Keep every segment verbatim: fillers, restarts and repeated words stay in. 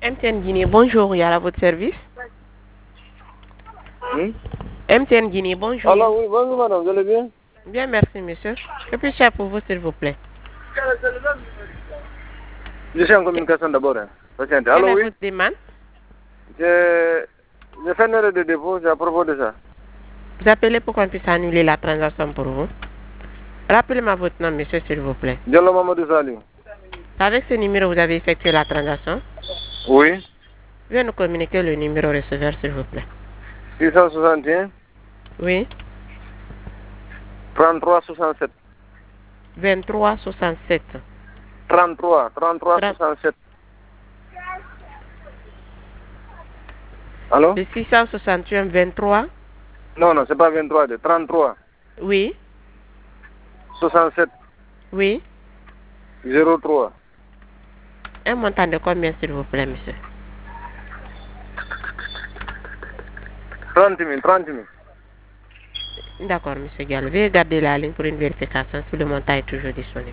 M T N Guinée, bonjour, il y a à votre service. Hmm? M T N Guinée, bonjour. Alors oui, bonjour madame, vous allez bien? Bien, merci monsieur. Que puis-je faire pour vous, s'il vous plaît? Je suis en communication d'abord. Hein. Patiente. Quelle Alors est oui, votre demande? j'ai j'ai fait une erreur de dépôt, c'est à propos de ça. Vous appelez pour qu'on puisse annuler la transaction pour vous. Rappelez-moi votre nom, monsieur, s'il vous plaît. Diallo Mamadou Salim. Avec ce numéro, vous avez effectué la transaction? Oui. Veuillez nous communiquer le numéro receveur, s'il vous plaît. six cent soixante et un. Oui. trente-trois soixante-sept. vingt-trois soixante-sept. trente-trois, trente-trois soixante-sept. Allô? Le six cent soixante et un vingt-trois. Non, non, c'est pas vingt-trois, c'est trente-trois. Oui. soixante-sept. Oui. zéro trois. Un montant de combien, s'il vous plaît, monsieur? trente mille, trente mille. D'accord, monsieur Gallo. Veuillez garder la ligne pour une vérification si le montant est toujours disponible.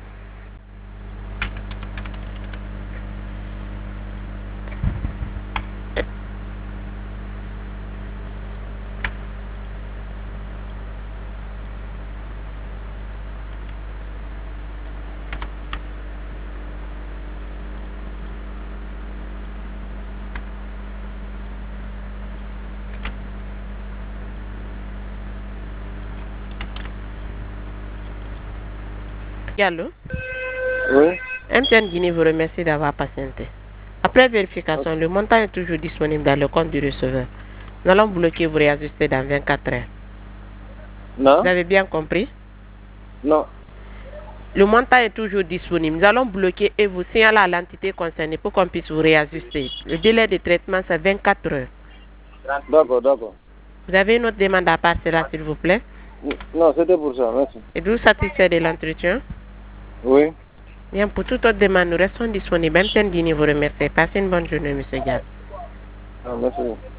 Gallo? Oui. M T N Guinée vous remercie d'avoir patienté. Après vérification, le montant est toujours disponible dans le compte du receveur. Nous allons bloquer vous réajuster dans vingt-quatre heures. Non? Vous avez bien compris? Non. Le montant est toujours disponible. Nous allons bloquer et vous signaler à l'entité concernée pour qu'on puisse vous réajuster. Le délai de traitement, c'est vingt-quatre heures. D'accord, d'accord. Vous avez une autre demande à part cela, s'il vous plaît? Non, c'était pour ça, merci. Êtes-vous satisfait de l'entretien? Oui. Bien, pour toute autre demande, nous restons disponibles. M T N Guinée vous remercie. Passez une bonne journée, monsieur Gall. Ah, merci.